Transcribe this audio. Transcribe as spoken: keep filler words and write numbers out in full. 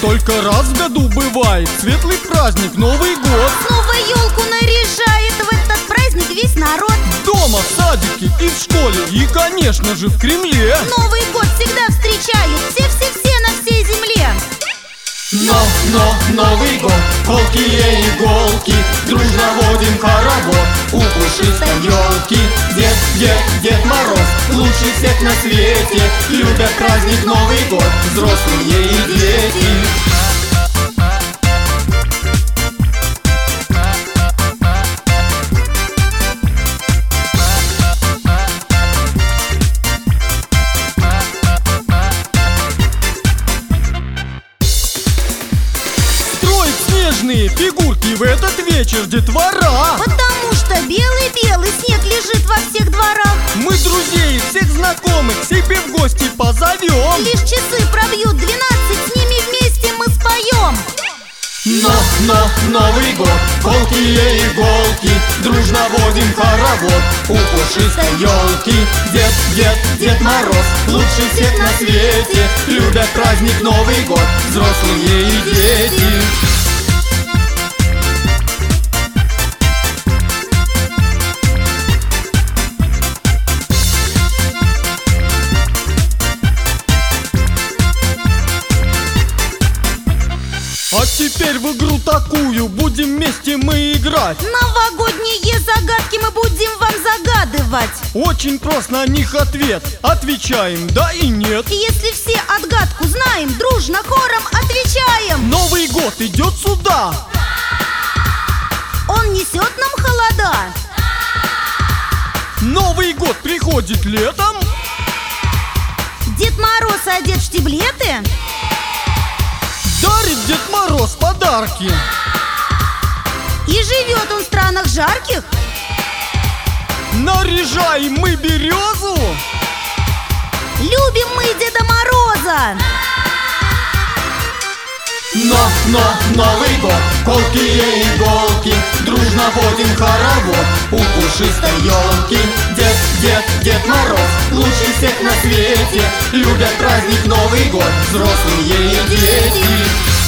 Только раз в году бывает светлый праздник Новый год. Снова елку наряжает в этот праздник весь народ. Дома, в садике и в школе, и, конечно же, в Кремле. Новый год всегда встречают все-все-все на всей земле. Но, но, Новый год, колкие иголки, дружно водим хоровод у пушистой елки. Дед, Дед, Дед Мороз, лучший всех на свете, любят праздник Новый год взрослые и дети. Снежные фигурки в этот вечер детвора. Потому что белый-белый снег лежит во всех дворах. Мы друзей, всех знакомых себе в гости позовем. Лишь часы пробьют двенадцать, с ними вместе мы споем. Но, но, Новый год, колкие иголки, дружно водим хоровод у пушистой елки. Дед, Дед, Дед Мороз, лучший всех на свете, любят праздник Новый год взрослые и дети. А теперь в игру такую будем вместе мы играть. Новогодние загадки мы будем вам загадывать. Очень просто на них ответ. Отвечаем да и нет. Если все отгадку знаем, дружно хором отвечаем. Новый год идет сюда. Он несет нам холода. Новый год приходит летом. Дед Мороз одет в штиблеты. Дарит Дед Мороз подарки. И живет он в странах жарких. Наряжаем мы березу. Любим мы Деда Мороза. Но, но, Новый год, колкие иголки, дружно водим хоровод у пушистой елки. Дед, Дед, Дед Мороз, лучший всех на свете, любят праздник Новый год взрослые и дети.